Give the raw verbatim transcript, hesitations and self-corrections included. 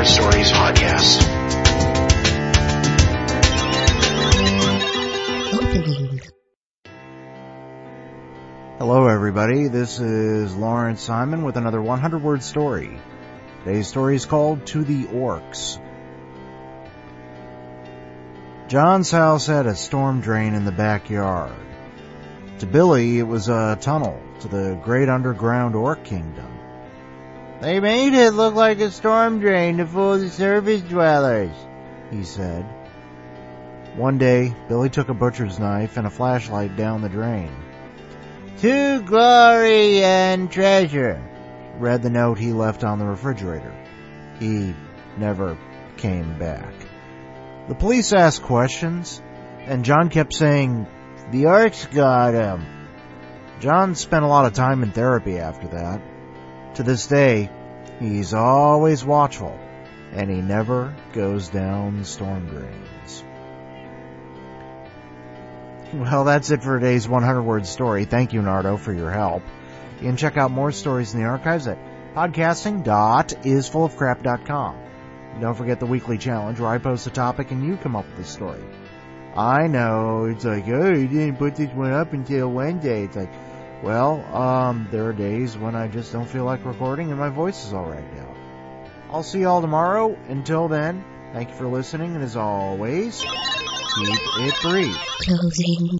Stories podcast. Opening. Hello everybody, this is Lawrence Simon with another one hundred word story. Today's story is called To the Orcs. John's house had a storm drain in the backyard. To Billy, it was a tunnel to the great underground orc kingdom. "They made it look like a storm drain to fool the surface dwellers," he said. One day, Billy took a butcher's knife and a flashlight down the drain. "To glory and treasure," read the note he left on the refrigerator. He never came back. The police asked questions, and John kept saying, "The orcs got him." John spent a lot of time in therapy after that. To this day, he's always watchful, and he never goes down storm drains. Well, that's it for today's one hundred word story. Thank you, Nardo, for your help. You can check out more stories in the archives at podcasting dot is full of crap dot com. Don't forget the weekly challenge where I post a topic and you come up with a story. I know, it's like, oh, you didn't put this one up until Wednesday. It's like, well, um, there are days when I just don't feel like recording and my voice is all right now. I'll see y'all tomorrow. Until then, thank you for listening, and as always, keep it brief. Closing.